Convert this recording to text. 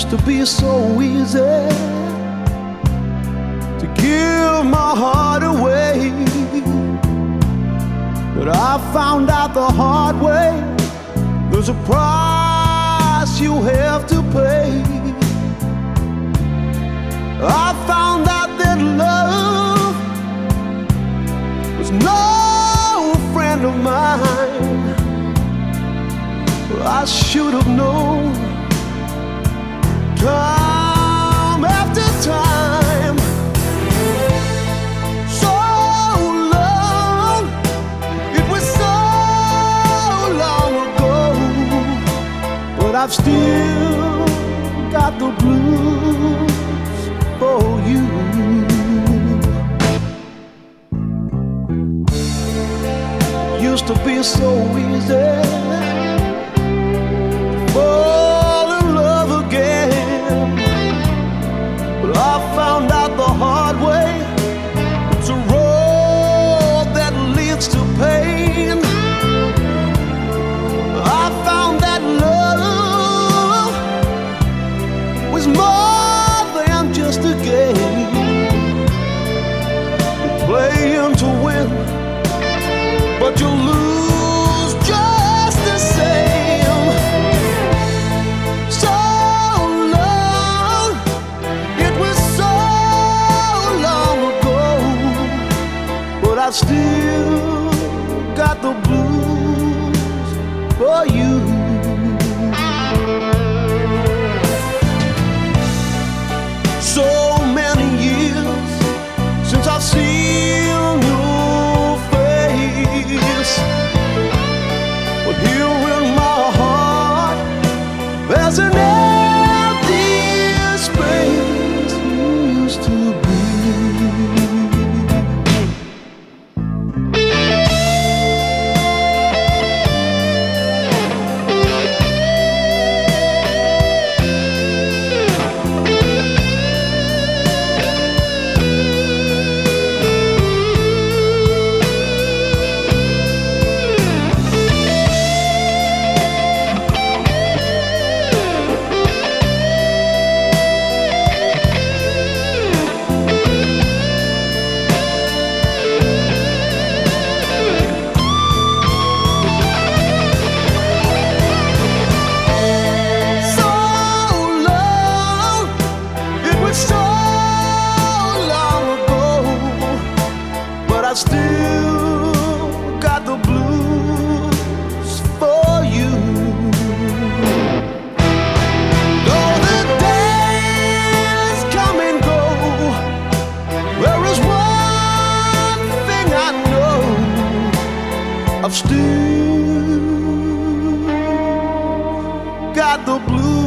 Used to be so easy to give my heart away, but I found out the hard way there's a price you have to pay. I found out that love was no friend of mine. I should have known time after time. So long, it was so long ago, but I've still got the blues for you. Used to be so easy to fall in love again, but I found out the hard way it's a road that leads to pain. I found that love was more than just a game. You're playing to win, but you lose just the same. So long, it was so long ago, but I've still got the blues for you. So many years since I've seen your face, but here in my heart there's an empty space you used to be. Still got the blues for you. Though the days come and go, there is one thing I know, I've still got the blues